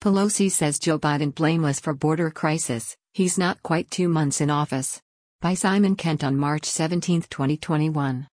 Pelosi says Joe Biden blameless for border crisis, he's not quite 2 months in office. By Simon Kent on March 17, 2021.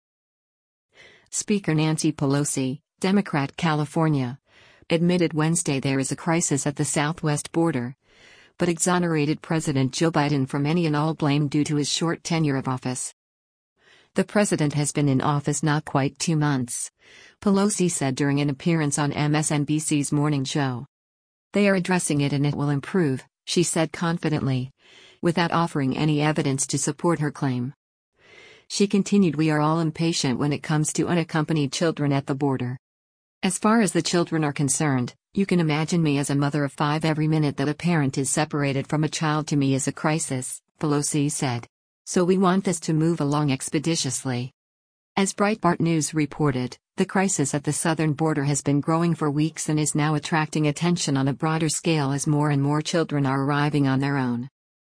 Speaker Nancy Pelosi, Democrat, California, admitted Wednesday there is a crisis at the southwest border, but exonerated President Joe Biden from any and all blame due to his short tenure of office. The president has been in office not quite 2 months, Pelosi said during an appearance on MSNBC's morning show. They are addressing it and it will improve, she said confidently, without offering any evidence to support her claim. She continued, "We are all impatient when it comes to unaccompanied children at the border. As far as the children are concerned, you can imagine me as a mother of 5. Every minute that a parent is separated from a child to me is a crisis," Pelosi said. "So we want this to move along expeditiously." As Breitbart News reported, the crisis at the southern border has been growing for weeks and is now attracting attention on a broader scale as more and more children are arriving on their own.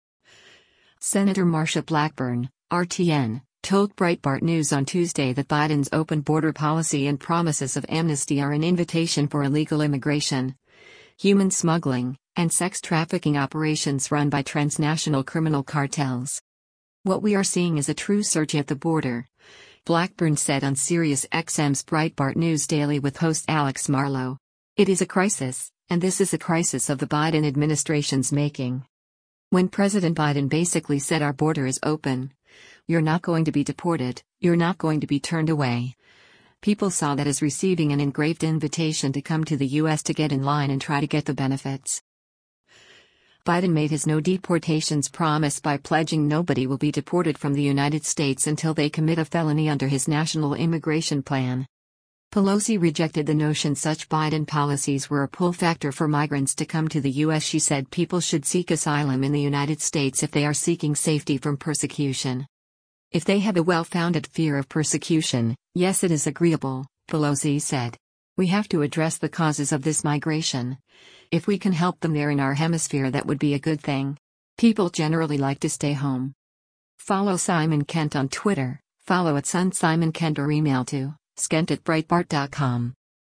Senator Marsha Blackburn, RTN, told Breitbart News on Tuesday that Biden's open border policy and promises of amnesty are an invitation for illegal immigration, human smuggling, and sex trafficking operations run by transnational criminal cartels. "What we are seeing is a true surge at the border," Blackburn said on SiriusXM's Breitbart News Daily with host Alex Marlow. "It is a crisis, and this is a crisis of the Biden administration's making. When President Biden basically said our border is open, you're not going to be deported, you're not going to be turned away, people saw that as receiving an engraved invitation to come to the U.S. to get in line and try to get the benefits." Biden made his no deportations promise by pledging nobody will be deported from the United States until they commit a felony under his national immigration plan. Pelosi rejected the notion such Biden policies were a pull factor for migrants to come to the U.S. She said people should seek asylum in the United States if they are seeking safety from persecution. "If they have a well-founded fear of persecution, yes, it is agreeable," Pelosi said. "We have to address the causes of this migration. If we can help them there in our hemisphere, that would be a good thing. People generally like to stay home." Follow Simon Kent on Twitter, follow @SunSimonKent or email to skent@breitbart.com.